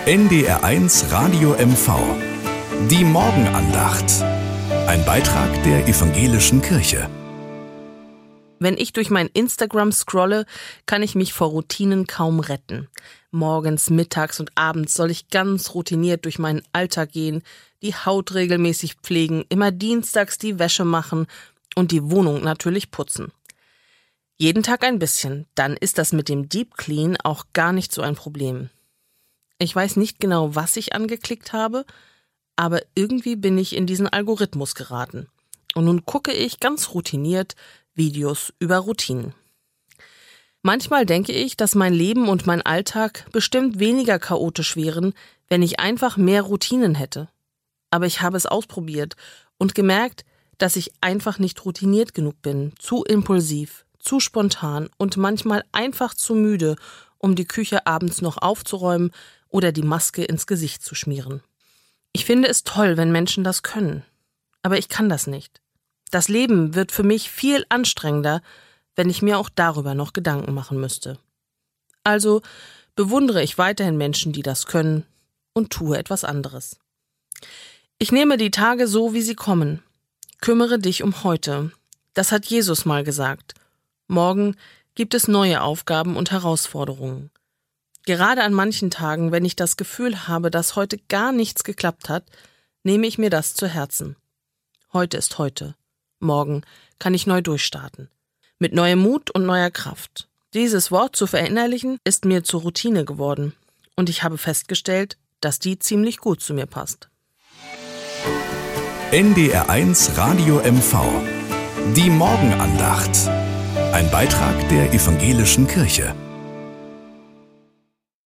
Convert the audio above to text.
NDR1 Radio MV. Die Morgenandacht. Ein Beitrag der Evangelischen Kirche. Wenn ich durch mein Instagram scrolle, kann ich mich vor Routinen kaum retten. Morgens, mittags und abends soll ich ganz routiniert durch meinen Alltag gehen, die Haut regelmäßig pflegen, immer dienstags die Wäsche machen und die Wohnung natürlich putzen. Jeden Tag ein bisschen, dann ist das mit dem Deep Clean auch gar nicht so ein Problem. Ich weiß nicht genau, was ich angeklickt habe, aber irgendwie bin ich in diesen Algorithmus geraten. Und nun gucke ich ganz routiniert Videos über Routinen. Manchmal denke ich, dass mein Leben und mein Alltag bestimmt weniger chaotisch wären, wenn ich einfach mehr Routinen hätte. Aber ich habe es ausprobiert und gemerkt, dass ich einfach nicht routiniert genug bin, zu impulsiv, zu spontan und manchmal einfach zu müde, um die Küche abends noch aufzuräumen oder die Maske ins Gesicht zu schmieren. Ich finde es toll, wenn Menschen das können, aber ich kann das nicht. Das Leben wird für mich viel anstrengender, wenn ich mir auch darüber noch Gedanken machen müsste. Also bewundere ich weiterhin Menschen, die das können, und tue etwas anderes. Ich nehme die Tage so, wie sie kommen. Kümmere dich um heute. Das hat Jesus mal gesagt. Morgen gibt es neue Aufgaben und Herausforderungen. Gerade an manchen Tagen, wenn ich das Gefühl habe, dass heute gar nichts geklappt hat, nehme ich mir das zu Herzen. Heute ist heute. Morgen kann ich neu durchstarten. Mit neuem Mut und neuer Kraft. Dieses Wort zu verinnerlichen ist mir zur Routine geworden. Und ich habe festgestellt, dass die ziemlich gut zu mir passt. NDR1 Radio MV. Die Morgenandacht. Ein Beitrag der Evangelischen Kirche.